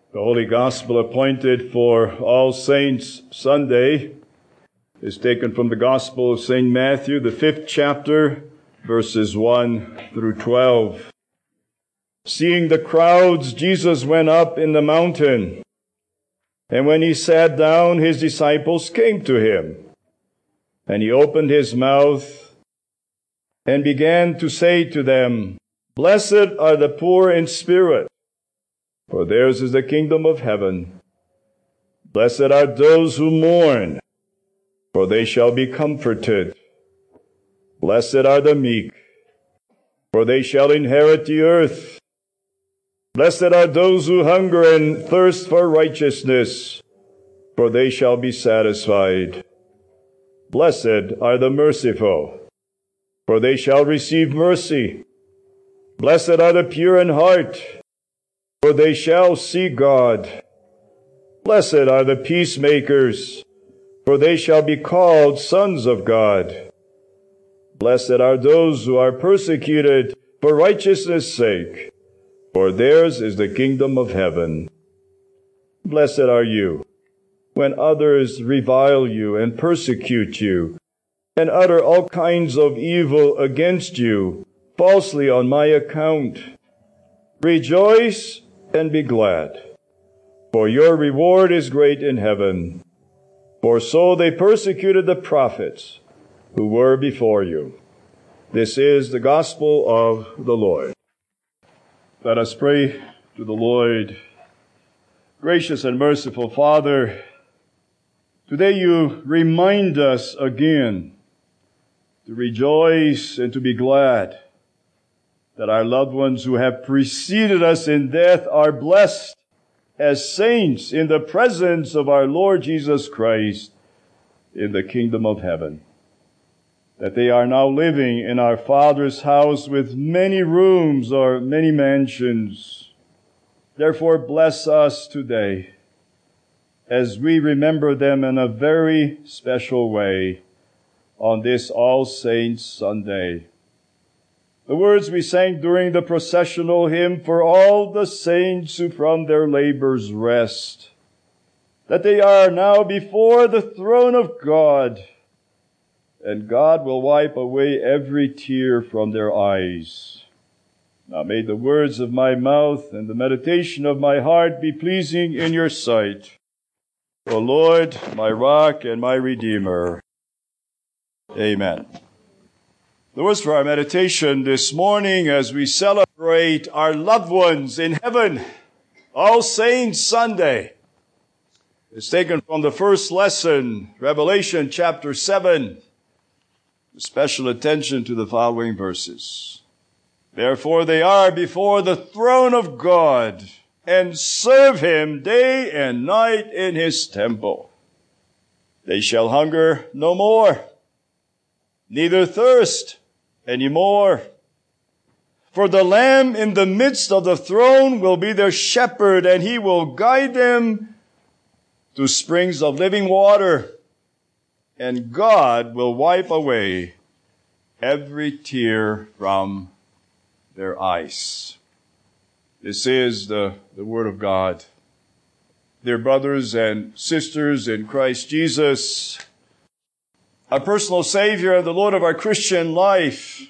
The Holy Gospel appointed for All Saints Sunday is taken from the Gospel of St. Matthew, the 5th chapter, verses 1 through 12. Seeing the crowds, Jesus went up in the mountain, and when he sat down, his disciples came to him. And he opened his mouth and began to say to them, "Blessed are the poor in spirit, for theirs is the kingdom of heaven. Blessed are those who mourn, for they shall be comforted. Blessed are the meek, for they shall inherit the earth. Blessed are those who hunger and thirst for righteousness, for they shall be satisfied. Blessed are the merciful, for they shall receive mercy. Blessed are the pure in heart, for they shall see God. Blessed are the peacemakers, for they shall be called sons of God. Blessed are those who are persecuted for righteousness' sake, for theirs is the kingdom of heaven. Blessed are you when others revile you and persecute you, and utter all kinds of evil against you, falsely on my account. Rejoice and be glad, for your reward is great in heaven. For so they persecuted the prophets who were before you." This is the gospel of the Lord. Let us pray to the Lord. Gracious and merciful Father, today you remind us again to rejoice and to be glad that our loved ones who have preceded us in death are blessed as saints in the presence of our Lord Jesus Christ in the kingdom of heaven. That they are now living in our Father's house with many rooms or many mansions. Therefore, bless us today as we remember them in a very special way on this All Saints Sunday. The words we sang during the processional hymn, "For all the saints who from their labors rest," that they are now before the throne of God, and God will wipe away every tear from their eyes. Now may the words of my mouth and the meditation of my heart be pleasing in your sight, O Lord, my rock and my redeemer. Amen. The words for our meditation this morning as we celebrate our loved ones in heaven, All Saints Sunday, is taken from the first lesson, Revelation chapter 7. Special attention to the following verses. "Therefore they are before the throne of God, and serve him day and night in his temple. They shall hunger no more, neither thirst any more. For the Lamb in the midst of the throne will be their shepherd, and he will guide them to springs of living water, and God will wipe away every tear from their eyes." This is the word of God. Dear brothers and sisters in Christ Jesus, our personal Savior and the Lord of our Christian life,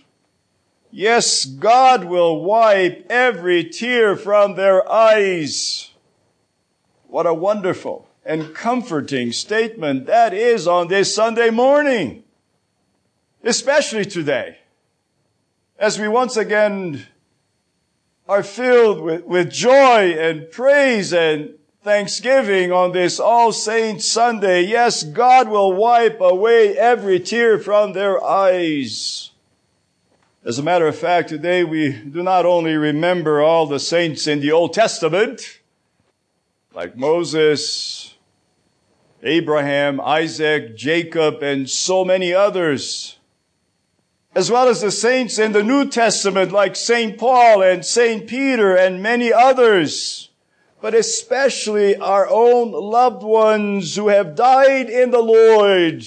yes, God will wipe every tear from their eyes. What a wonderful and comforting statement that is on this Sunday morning, especially today, as we once again are filled with joy and praise and thanksgiving on this All Saints Sunday. Yes, God will wipe away every tear from their eyes. As a matter of fact, today we do not only remember all the saints in the Old Testament, like Moses, Abraham, Isaac, Jacob, and so many others, as well as the saints in the New Testament like St. Paul and St. Peter and many others, but especially our own loved ones who have died in the Lord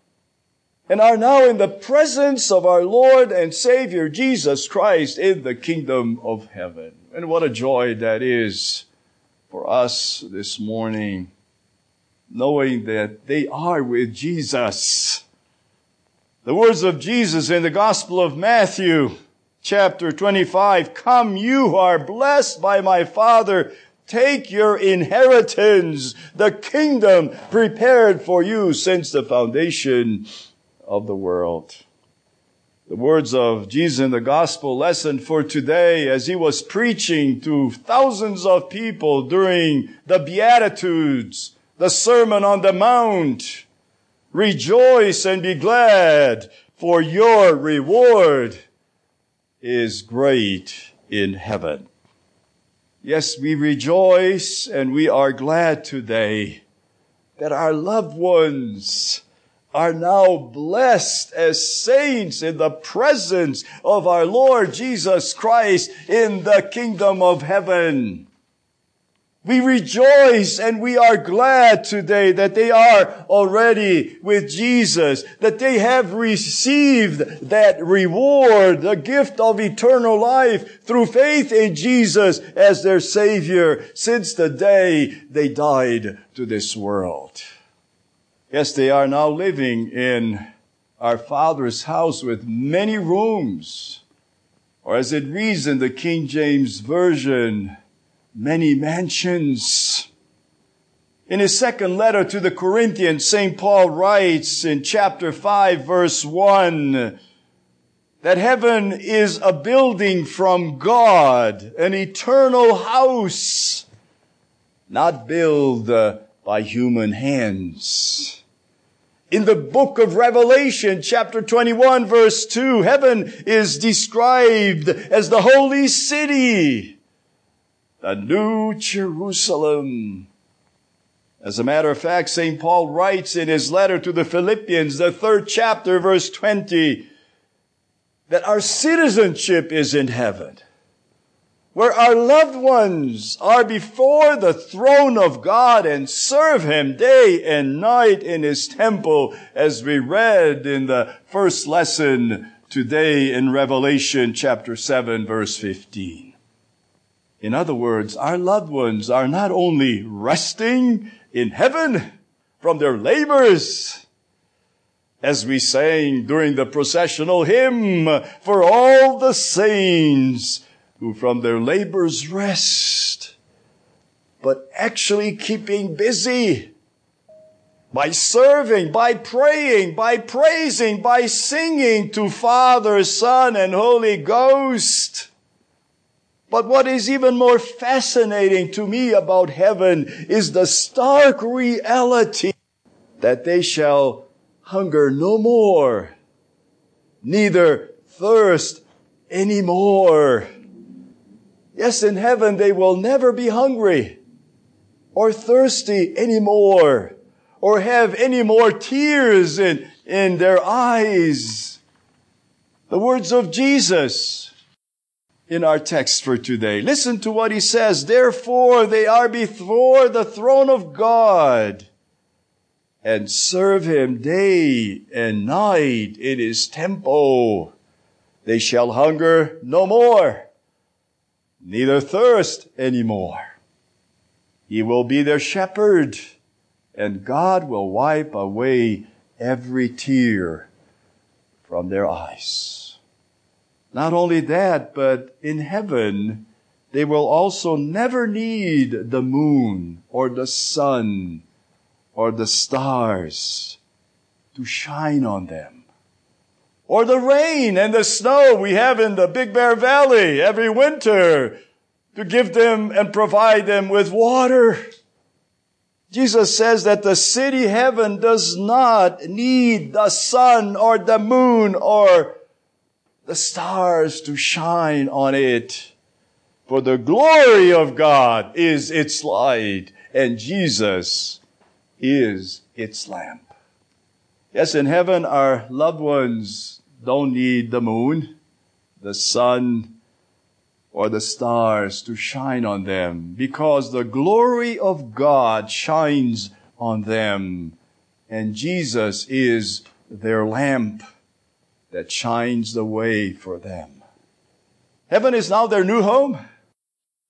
and are now in the presence of our Lord and Savior Jesus Christ in the kingdom of heaven. And what a joy that is for us this morning, knowing that they are with Jesus. The words of Jesus in the Gospel of Matthew, chapter 25, "Come, you who are blessed by my Father, take your inheritance, the kingdom prepared for you since the foundation of the world." The words of Jesus in the Gospel lesson for today, as he was preaching to thousands of people during the Beatitudes, the Sermon on the Mount. "Rejoice and be glad, for your reward is great in heaven." Yes, we rejoice and we are glad today that our loved ones are now blessed as saints in the presence of our Lord Jesus Christ in the kingdom of heaven. We rejoice and we are glad today that they are already with Jesus, that they have received that reward, the gift of eternal life through faith in Jesus as their Savior since the day they died to this world. Yes, they are now living in our Father's house with many rooms, or as it reads in the King James Version, many mansions. In his second letter to the Corinthians, St. Paul writes in chapter 5, verse 1, that heaven is a building from God, an eternal house, not built by human hands. In the book of Revelation, chapter 21, verse 2, heaven is described as the holy city, the New Jerusalem. As a matter of fact, St. Paul writes in his letter to the Philippians, the 3rd chapter, verse 20, that our citizenship is in heaven, where our loved ones are before the throne of God and serve Him day and night in His temple, as we read in the first lesson today in Revelation chapter 7, verse 15. In other words, our loved ones are not only resting in heaven from their labors, as we sang during the processional hymn, "For all the saints who from their labors rest," but actually keeping busy by serving, by praying, by praising, by singing to Father, Son, and Holy Ghost. But what is even more fascinating to me about heaven is the stark reality that they shall hunger no more, neither thirst anymore. Yes, in heaven they will never be hungry or thirsty anymore, or have any more tears in their eyes. The words of Jesus in our text for today. Listen to what he says. "Therefore they are before the throne of God, and serve Him day and night in His temple. They shall hunger no more, neither thirst anymore. He will be their shepherd, and God will wipe away every tear from their eyes." Not only that, but in heaven, they will also never need the moon or the sun or the stars to shine on them, or the rain and the snow we have in the Big Bear Valley every winter to give them and provide them with water. Jesus says that the city heaven does not need the sun or the moon or the stars to shine on it, for the glory of God is its light, and Jesus is its lamp. Yes, in heaven our loved ones don't need the moon, the sun, or the stars to shine on them, because the glory of God shines on them, and Jesus is their lamp that shines the way for them. Heaven is now their new home.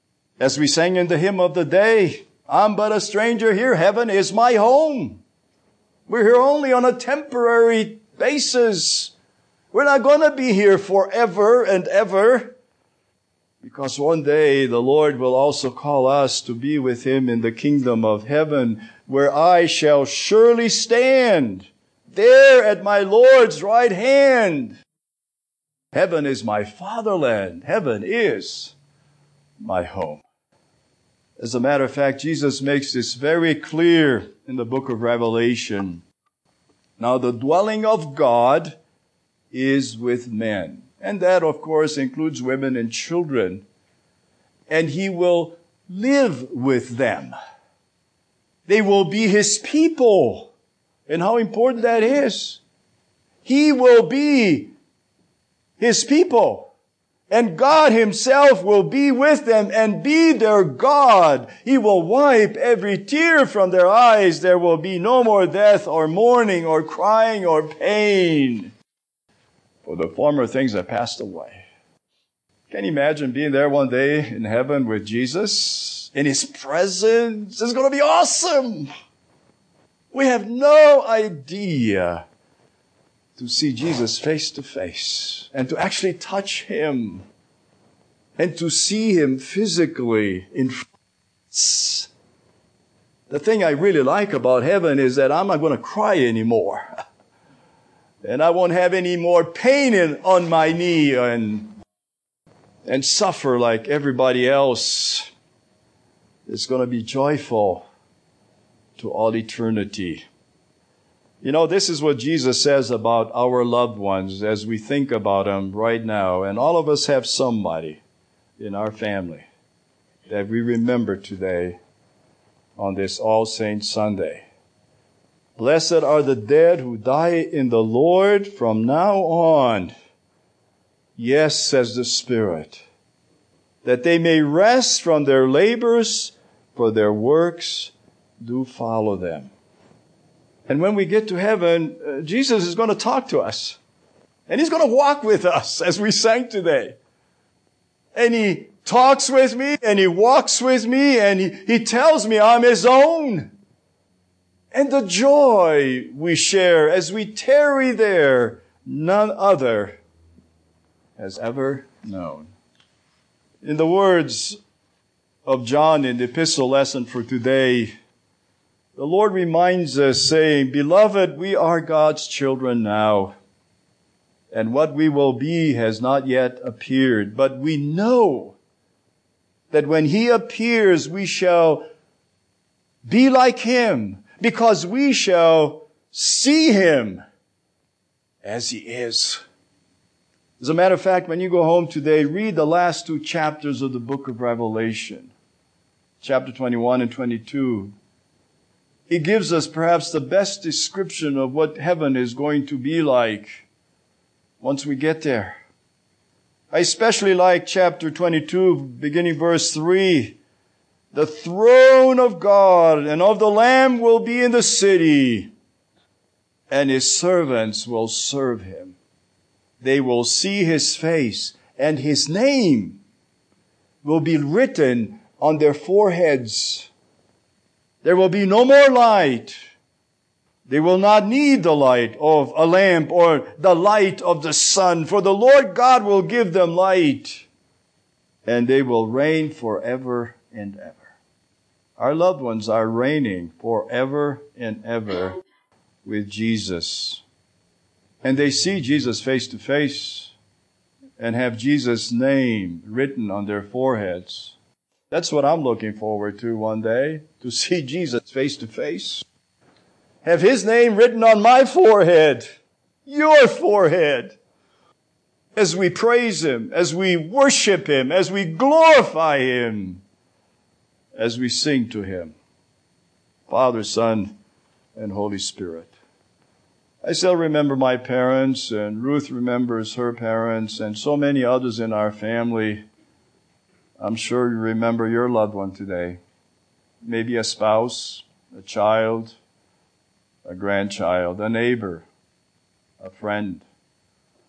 As we sang in the hymn of the day, I'm but a stranger here. Heaven is my home. We're here only on a temporary basis. We're not going to be here forever and ever. Because one day the Lord will also call us to be with Him in the kingdom of heaven, where I shall surely stand there at my Lord's right hand. Heaven is my fatherland. Heaven is my home. As a matter of fact, Jesus makes this very clear in the book of Revelation. Now, the dwelling of God is with men. And that, of course, includes women and children. And He will live with them. They will be His people. And how important that is. He will be His people. And God Himself will be with them and be their God. He will wipe every tear from their eyes. There will be no more death or mourning or crying or pain. For the former things have passed away. Can you imagine being there one day in heaven with Jesus? In His presence? It's going to be awesome. We have no idea to see Jesus face to face and to actually touch Him and to see Him physically in front of us. The thing I really like about heaven is that I'm not going to cry anymore. And I won't have any more pain on my knee and suffer like everybody else. It's going to be joyful to all eternity. You know, this is what Jesus says about our loved ones as we think about them right now. And all of us have somebody in our family that we remember today on this All Saints Sunday. Blessed are the dead who die in the Lord from now on. Yes, says the Spirit, that they may rest from their labors, for their works do follow them. And when we get to heaven, Jesus is going to talk to us. And He's going to walk with us as we sang today. And He talks with me and He walks with me and He tells me I'm His own. And the joy we share as we tarry there, none other has ever known. In the words of John in the epistle lesson for today, the Lord reminds us, saying, Beloved, we are God's children now, and what we will be has not yet appeared. But we know that when He appears, we shall be like Him, because we shall see Him as He is. As a matter of fact, when you go home today, read the last 2 chapters of the book of Revelation, chapter 21 and 22. He gives us perhaps the best description of what heaven is going to be like once we get there. I especially like chapter 22, beginning verse 3. The throne of God and of the Lamb will be in the city, and His servants will serve Him. They will see His face, and His name will be written on their foreheads. There will be no more light. They will not need the light of a lamp or the light of the sun, for the Lord God will give them light, and they will reign forever and ever. Our loved ones are reigning forever and ever with Jesus. And they see Jesus face to face and have Jesus' name written on their foreheads. That's what I'm looking forward to one day, to see Jesus face to face. Have His name written on my forehead, your forehead, as we praise Him, as we worship Him, as we glorify Him, as we sing to Him. Father, Son, and Holy Spirit. I still remember my parents, and Ruth remembers her parents, and so many others in our family. I'm sure you remember your loved one today. Maybe a spouse, a child, a grandchild, a neighbor, a friend.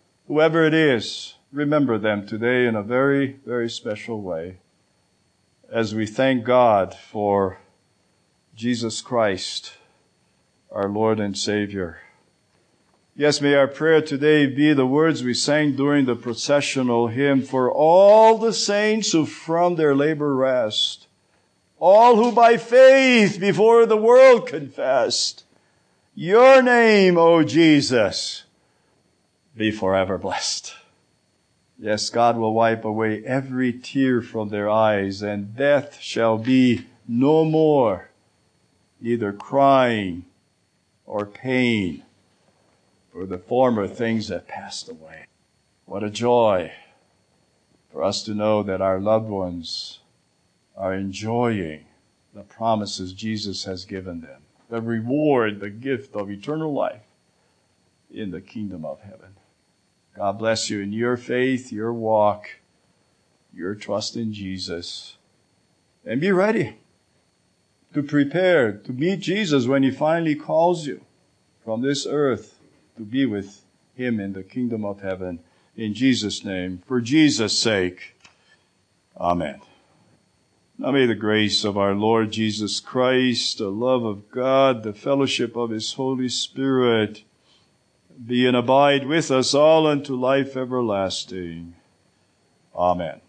Whoever it is, remember them today in a very, very special way. as we thank God for Jesus Christ, our Lord and Savior. Yes, may our prayer today be the words we sang during the processional hymn, for all the saints who from their labor rest, all who by faith before the world confessed, your name, O Jesus, be forever blessed. Yes, God will wipe away every tear from their eyes, and death shall be no more, neither crying or pain, for the former things have passed away. What a joy for us to know that our loved ones are enjoying the promises Jesus has given them, the reward, the gift of eternal life in the kingdom of heaven. God bless you in your faith, your walk, your trust in Jesus. And be ready to prepare to meet Jesus when He finally calls you from this earth to be with Him in the kingdom of heaven. In Jesus' name, for Jesus' sake. Amen. Now may the grace of our Lord Jesus Christ, the love of God, the fellowship of His Holy Spirit be and abide with us all unto life everlasting. Amen.